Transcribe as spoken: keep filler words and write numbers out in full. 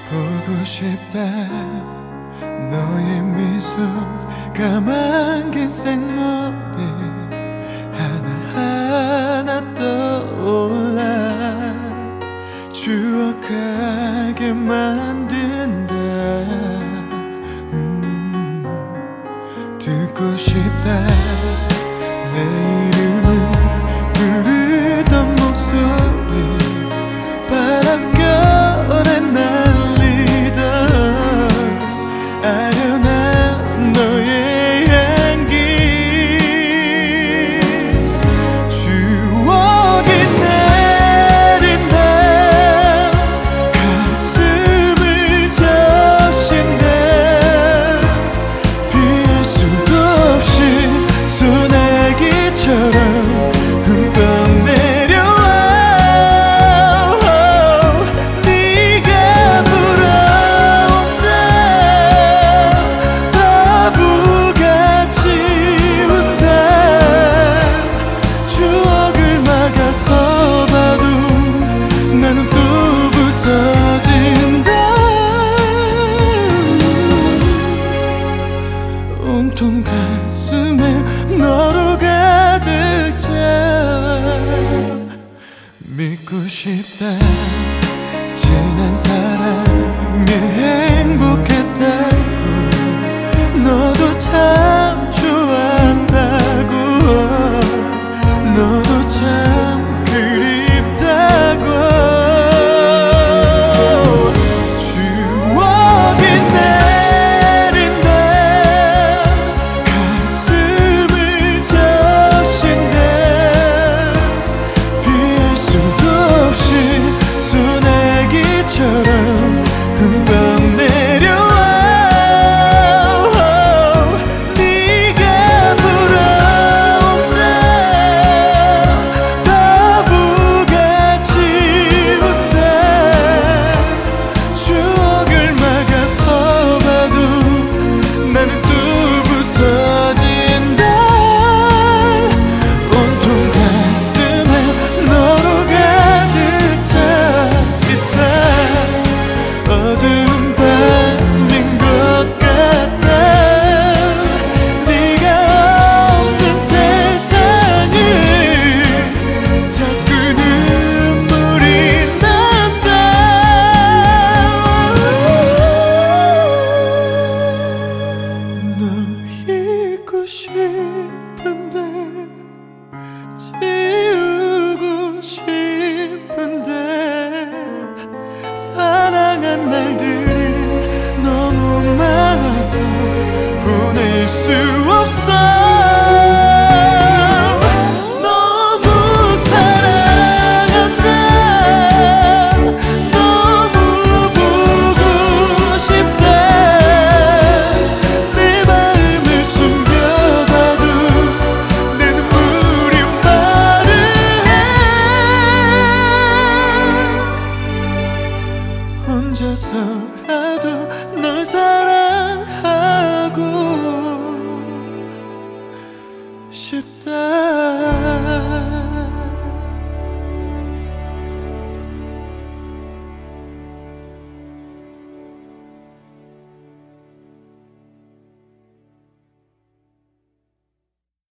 보고 싶다. 너의 미소, 까만 긴 생머리 하나하나 떠올라 추억하게 만든다. 음, 듣고 싶다. 내 이름을 부르던 목소리 바람결에 날리던 아련한 너의 향기. 추억이 내린다. 가슴을 적신다. 피할 수도 없이 소나기처럼 흠뻑 내려와. 네가 불어온다. 바보같이 운다. 추억을 막아서 봐도 나는 또 부서진다. 온통 가슴에 너로 가득 차. 믿고 싶다. 지난 사랑이 행복했다고 너도 참 좋았다고 너도 참 그립다고. 추억이 내린다. 가슴을 적신다. 피할 수도 없이 소나기처럼 흠뻑 내려와. 네가 불어온다. 바보같이 운다. 추억을 막아서 봐도 나는 또 부서진다. 온통 가슴에 너로 가득 차 있다. 어두운 밤인 것 같아. 네가 없는 세상을 자꾸 눈물이 난다. 너 잊고 싶은데 지우고 싶은데 사랑한 날들이 너무 많아서 보낼 수 없어. 너무 사랑한다. 너무 보고 싶다. 내 마음을 숨겨봐도 내 눈물이 말을 해. 혼자서라도 널 사랑하고 싶다.